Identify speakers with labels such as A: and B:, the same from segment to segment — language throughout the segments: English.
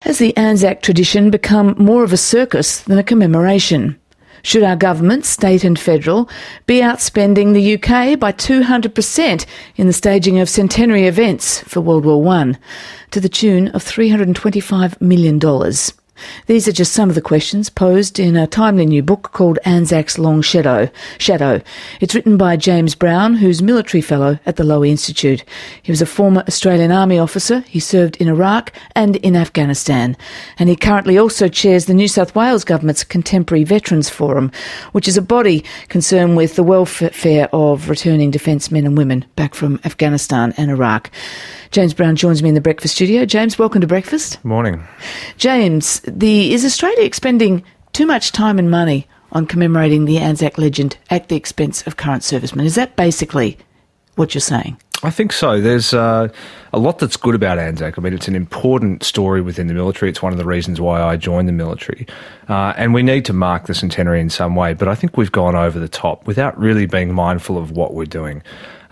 A: Has the Anzac tradition become more of a circus than a commemoration? Should our government, state and federal, be outspending the UK by 200% in the staging of centenary events for World War I, to the tune of $325 million? These are just some of the questions posed in a timely new book called Anzac's Long Shadow. It's written by James Brown, who's military fellow at the Lowy Institute. He was a former Australian Army officer. He served in Iraq and in Afghanistan. And he currently also chairs the New South Wales Government's Contemporary Veterans Forum, which is a body concerned with the welfare of returning defence men and women back from Afghanistan and Iraq. James Brown joins me in the breakfast studio. James, welcome to breakfast.
B: Morning.
A: James, is Australia expending too much time and money on commemorating the Anzac legend at the expense of current servicemen? Is that basically what you're saying?
B: I think so. There's a lot that's good about Anzac. I mean, it's an important story within the military. It's one of the reasons why I joined the military. And we need to mark the centenary in some way, but I think we've gone over the top without really being mindful of what we're doing.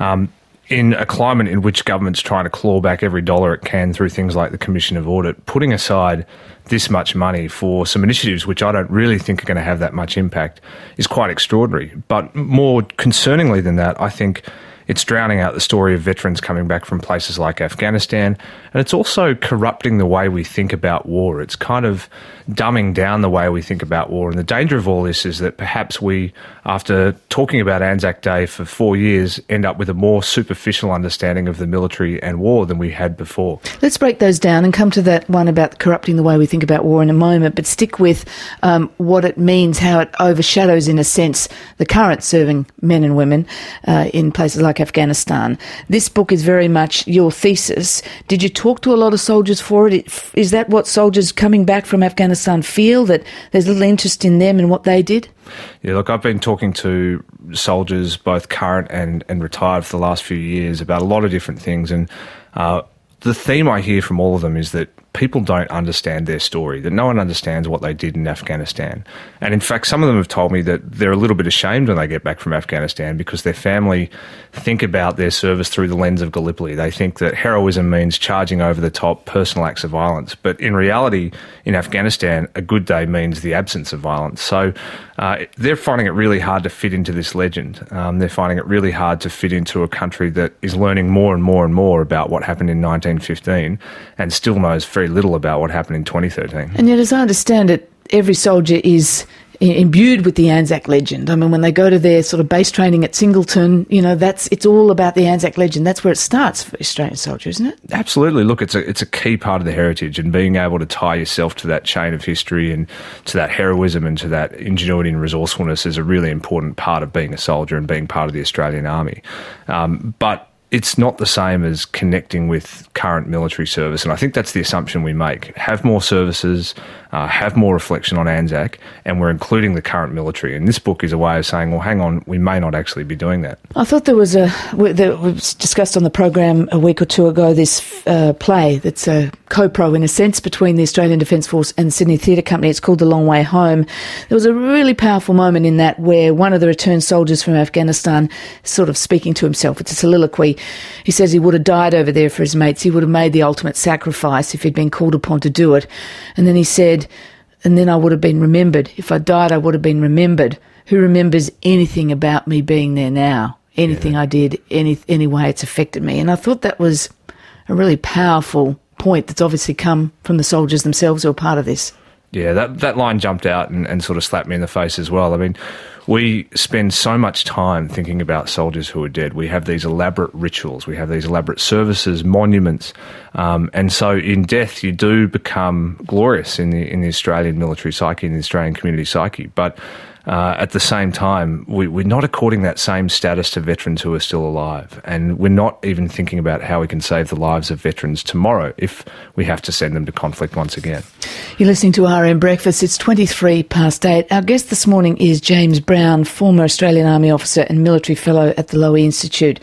B: In a climate in which government's trying to claw back every dollar it can through things like the Commission of Audit, putting aside this much money for some initiatives which I don't really think are going to have that much impact is quite extraordinary. But more concerningly than that, I think it's drowning out the story of veterans coming back from places like Afghanistan, and it's also corrupting the way we think about war. It's kind of dumbing down the way we think about war. And the danger of all this is that perhaps we, after talking about Anzac Day for 4 years, end up with a more superficial understanding of the military and war than we had before.
A: Let's break those down and come to that one about corrupting the way we think about war in a moment, but stick with what it means, how it overshadows, in a sense, the current serving men and women in places like Afghanistan. This book is very much your thesis. Did you talk to a lot of soldiers for it? Is that what soldiers coming back from Afghanistan feel, that there's little interest in them and what they did?
B: Yeah, look, I've been talking to soldiers, both current and retired, for the last few years about a lot of different things, and the theme I hear from all of them is that people don't understand their story, that no one understands what they did in Afghanistan. And in fact, some of them have told me that they're a little bit ashamed when they get back from Afghanistan because their family think about their service through the lens of Gallipoli. They think that heroism means charging over the top personal acts of violence. But in reality, in Afghanistan, a good day means the absence of violence. So they're finding it really hard to fit into this legend. They're finding it really hard to fit into a country that is learning more and more and more about what happened in 1915 and still knows very little about what happened in 2013.
A: And yet, as I understand it, every soldier is imbued with the Anzac legend. I mean, when they go to their sort of base training at Singleton, it's all about the Anzac legend. That's where it starts for Australian soldiers, isn't it?
B: Absolutely. Look, it's a key part of the heritage, and being able to tie yourself to that chain of history and to that heroism and to that ingenuity and resourcefulness is a really important part of being a soldier and being part of the Australian Army. But it's not the same as connecting with current military service, and I think that's the assumption we make. Have more services, have more reflection on Anzac, and we're including the current military. And this book is a way of saying, well, hang on, we may not actually be doing that.
A: I thought there was was discussed on the program a week or two ago, this play that's a co-pro, in a sense, between the Australian Defence Force and the Sydney Theatre Company. It's called The Long Way Home. There was a really powerful moment in that where one of the returned soldiers from Afghanistan, sort of speaking to himself, it's a soliloquy. He says he would have died over there for his mates. He would have made the ultimate sacrifice if he'd been called upon to do it. And then he said, and then I would have been remembered. If I died, I would have been remembered. Who remembers anything about me being there now? Anything I did, any way it's affected me? And I thought that was a really powerful point that's obviously come from the soldiers themselves who are part of this.
B: Yeah, that line jumped out and sort of slapped me in the face as well. I mean, we spend so much time thinking about soldiers who are dead. We have these elaborate rituals. We have these elaborate services, monuments. And so in death, you do become glorious in the Australian military psyche, in the Australian community psyche. But at the same time, we're not according that same status to veterans who are still alive. And we're not even thinking about how we can save the lives of veterans tomorrow if we have to send them to conflict once again.
A: You're listening to RM Breakfast. It's 8:23. Our guest this morning is James Brown, former Australian Army officer and military fellow at the Lowy Institute.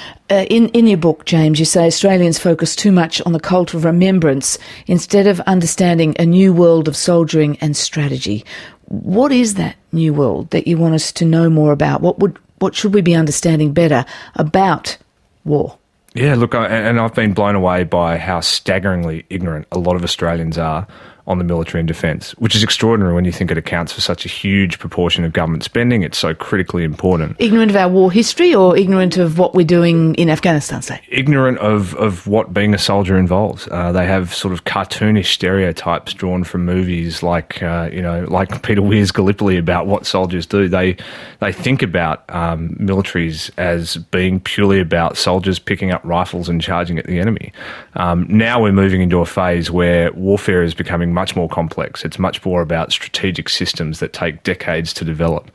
A: In your book, James, you say Australians focus too much on the cult of remembrance instead of understanding a new world of soldiering and strategy. What is that new world that you want us to know more about? What should we be understanding better about war?
B: Yeah, look, and I've been blown away by how staggeringly ignorant a lot of Australians are on the military and defence, which is extraordinary when you think it accounts for such a huge proportion of government spending. It's so critically important.
A: Ignorant of our war history or ignorant of what we're doing in Afghanistan, say?
B: Ignorant of what being a soldier involves. They have sort of cartoonish stereotypes drawn from movies like Peter Weir's Gallipoli about what soldiers do. They think about militaries as being purely about soldiers picking up rifles and charging at the enemy. Now we're moving into a phase where warfare is becoming much more complex. It's much more about strategic systems that take decades to develop.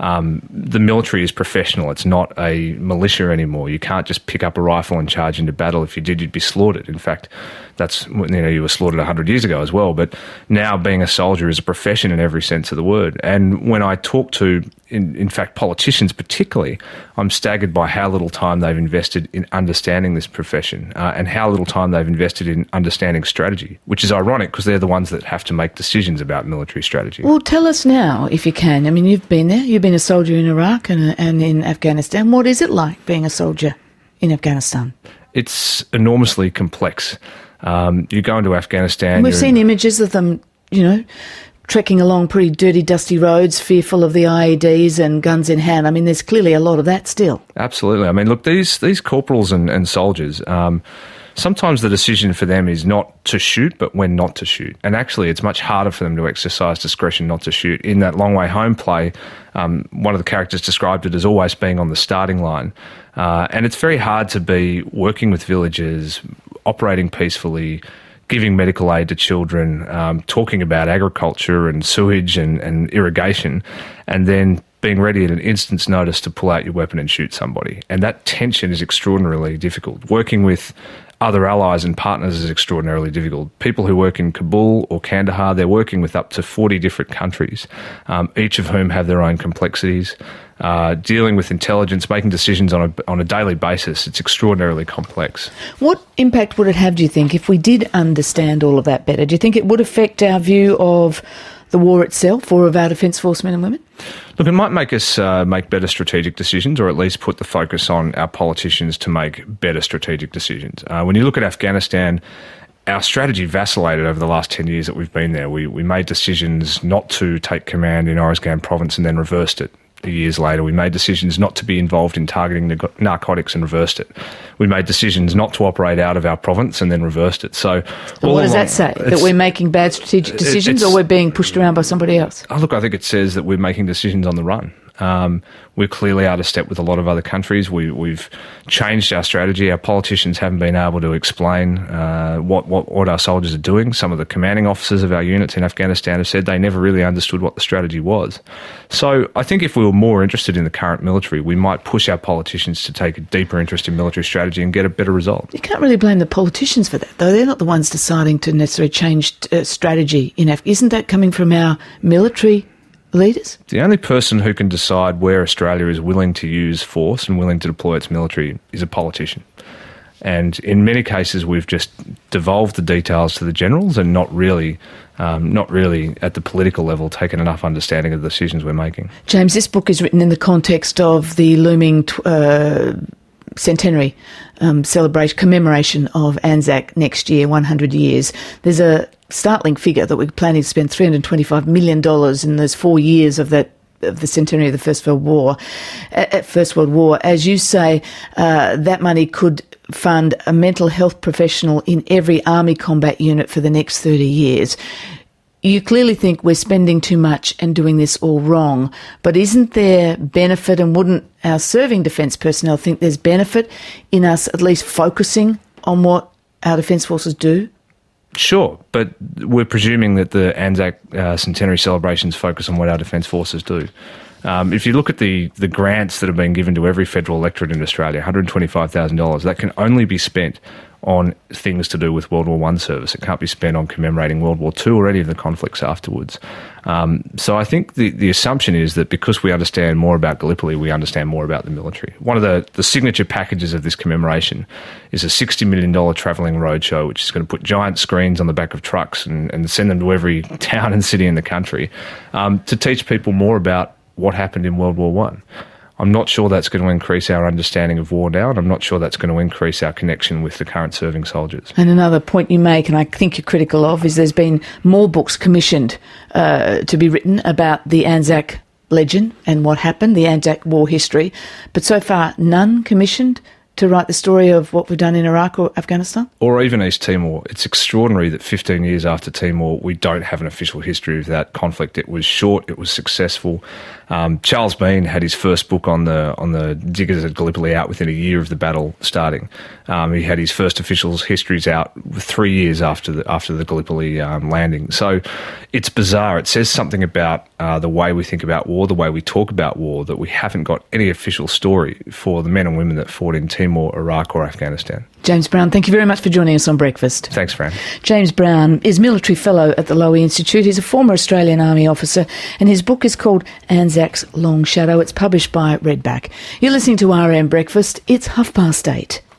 B: The military is professional. It's not a militia anymore. You can't just pick up a rifle and charge into battle. If you did, you'd be slaughtered. In fact, that's, you were slaughtered 100 years ago as well. But now being a soldier is a profession in every sense of the word. And when I talk to, in fact, politicians particularly, I'm staggered by how little time they've invested in understanding this profession and how little time they've invested in understanding strategy, which is ironic because they're the ones that have to make decisions about military strategy.
A: Well, tell us now, if you can. I mean, you've been there. You've been a soldier in Iraq and in Afghanistan. What is it like being a soldier in Afghanistan?
B: It's enormously complex. You go into Afghanistan...
A: And we've seen images of them, trekking along pretty dirty, dusty roads, fearful of the IEDs and guns in hand. I mean, there's clearly a lot of that still.
B: Absolutely. I mean, look, these corporals and soldiers... sometimes the decision for them is not to shoot, but when not to shoot. And actually, it's much harder for them to exercise discretion not to shoot. In that Long Way Home play, one of the characters described it as always being on the starting line. And it's very hard to be working with villagers, operating peacefully, giving medical aid to children, talking about agriculture and sewage and irrigation, and then being ready at an instant's notice to pull out your weapon and shoot somebody. And that tension is extraordinarily difficult. Working with other allies and partners is extraordinarily difficult. People who work in Kabul or Kandahar, they're working with up to 40 different countries, each of whom have their own complexities. Dealing with intelligence, making decisions on a daily basis, it's extraordinarily complex.
A: What impact would it have, do you think, if we did understand all of that better? Do you think it would affect our view of the war itself or of our Defence Force men and women?
B: Look, it might make us make better strategic decisions, or at least put the focus on our politicians to make better strategic decisions. When you look at Afghanistan, our strategy vacillated over the last 10 years that we've been there. We made decisions not to take command in Oruzgan province and then reversed it. Years later, we made decisions not to be involved in targeting narcotics and reversed it. We made decisions not to operate out of our province and then reversed it. So
A: what does that say? That we're making bad strategic decisions or we're being pushed around by somebody else?
B: Oh, look, I think it says that we're making decisions on the run. We're clearly out of step with a lot of other countries. We've changed our strategy. Our politicians haven't been able to explain what our soldiers are doing. Some of the commanding officers of our units in Afghanistan have said they never really understood what the strategy was. So I think if we were more interested in the current military, we might push our politicians to take a deeper interest in military strategy and get a better result.
A: You can't really blame the politicians for that, though. They're not the ones deciding to necessarily change strategy in Afghanistan. Isn't that coming from our military leaders?
B: The only person who can decide where Australia is willing to use force and willing to deploy its military is a politician. And in many cases, we've just devolved the details to the generals and not really at the political level taken enough understanding of the decisions we're making.
A: James, this book is written in the context of the looming centenary commemoration of Anzac next year, 100 years. There's a startling figure that we're planning to spend $325 million in those 4 years of the centenary of the First World War. As you say, that money could fund a mental health professional in every army combat unit for the next 30 years. You clearly think we're spending too much and doing this all wrong, but isn't there benefit, and wouldn't our serving defence personnel think there's benefit in us at least focusing on what our defence forces do?
B: Sure, but we're presuming that the Anzac centenary celebrations focus on what our defence forces do. If you look at the grants that have been given to every federal electorate in Australia, $125,000, that can only be spent on things to do with World War I service. It can't be spent on commemorating World War II or any of the conflicts afterwards. So I think the assumption is that because we understand more about Gallipoli, we understand more about the military. One of the signature packages of this commemoration is a $60 million travelling roadshow, which is going to put giant screens on the back of trucks and send them to every town and city in the country to teach people more about what happened in World War I. I'm not sure that's going to increase our understanding of war now, and I'm not sure that's going to increase our connection with the current serving soldiers.
A: And another point you make, and I think you're critical of, is there's been more books commissioned to be written about the Anzac legend and what happened, the Anzac war history, but so far none commissioned to write the story of what we've done in Iraq or Afghanistan?
B: Or even East Timor. It's extraordinary that 15 years after Timor, we don't have an official history of that conflict. It was short, it was successful. Charles Bean had his first book on the diggers at Gallipoli out within a year of the battle starting. He had his first official histories out 3 years after the Gallipoli landing. So it's bizarre. It says something about the way we think about war, the way we talk about war, that we haven't got any official story for the men and women that fought in Timor, Iraq or Afghanistan.
A: James Brown, thank you very much for joining us on Breakfast.
B: Thanks, Fran.
A: James Brown is Military Fellow at the Lowy Institute. He's a former Australian Army officer, and his book is called Anzac's Long Shadow. It's published by Redback. You're listening to RM Breakfast. It's 8:30.